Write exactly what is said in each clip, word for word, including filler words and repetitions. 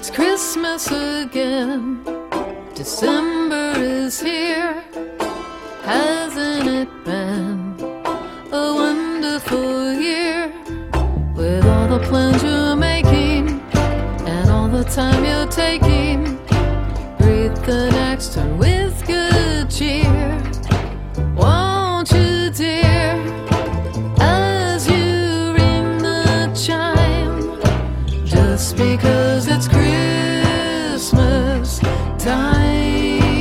It's Christmas again. December is here. Hasn't it been a wonderful year? With all the plans you're making and all the time you're taking, breathe the next turn with good cheer. Won't you, dear, as you ring the chime, just because it's Christmas time.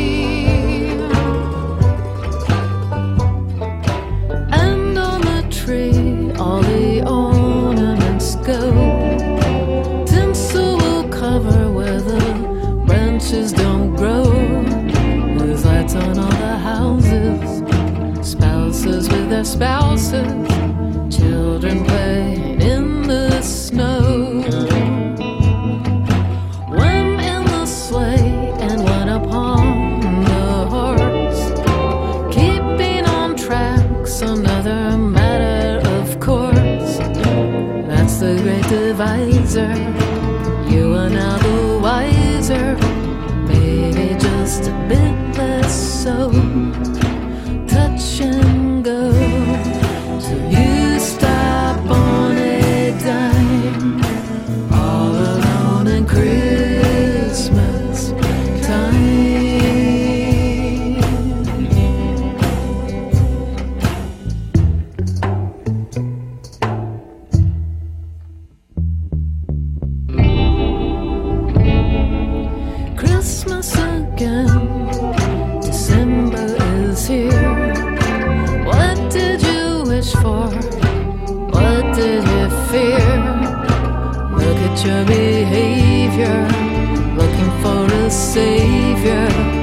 And on the tree all the ornaments go. Tinsel will cover where the branches don't grow. There's lights on all the houses, spouses with their spouses, children playing in the snow. One in the sleigh and one upon the horse, keeping on track's another matter, of course. That's the great divisor. You are now the wiser, maybe just a bit less so. Touch and go till you stop on a dime, all alone in Christmas time. Christmas again, December is here. What did you wish for? What did you fear? Look at your behavior, looking for a savior.